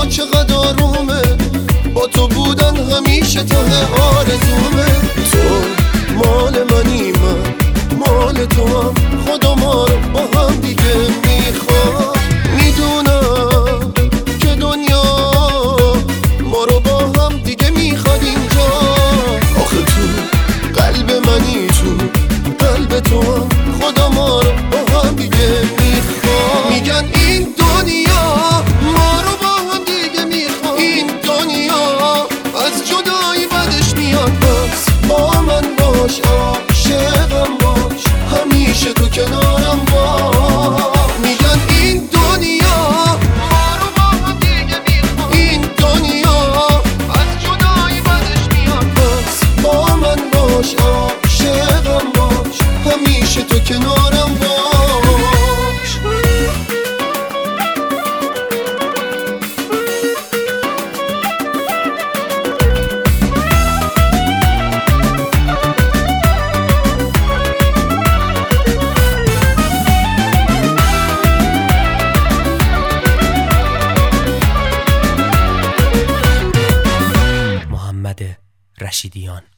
چقدر آرومه، با تو بودن همیشه ته آرزومه. تو مال منی، من مال تو هم، خدا ما رو با هم دیگه میخواد. میدونم که دنیا ما رو با هم دیگه میخواد اینجا. آخه تو قلب منی، تو قلب تو هم، خدا ما رو با هم دیگه میخواد. میگن این دنیا ما رو با هم دیگه میخواد، این دنیا از جدایی بدش میاد. بس با من باش، عاشقم باش، همیشه تو کنارم باش. میگن این دنیا ما رو با هم دیگه میخواد، این دنیا از جدایی بدش میاد. بس با من باش، عاشقم باش، همیشه تو کنارم باش. محمد رشیدیان.